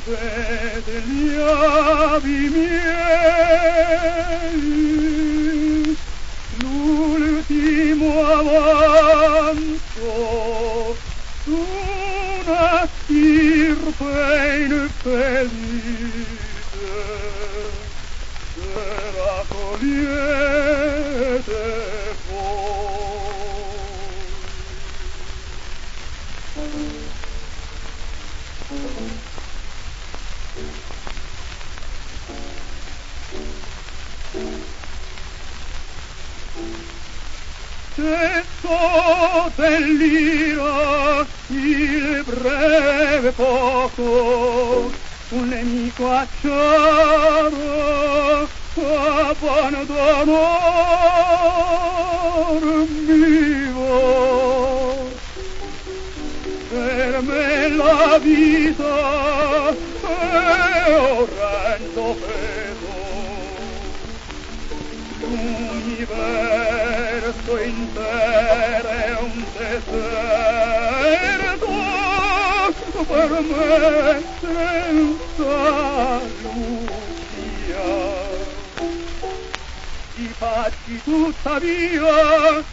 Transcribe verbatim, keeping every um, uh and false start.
vede gli avi miei, l'ultimo avanzo d'una stirpe infelice, se raccogliete voi. Se seppellirò il breve poco, un nemico acciaro abbandonor vivo. Per me la vita è orrendo peso, l'universo intero è un deserto per me senza lucia. Di facci tuttavia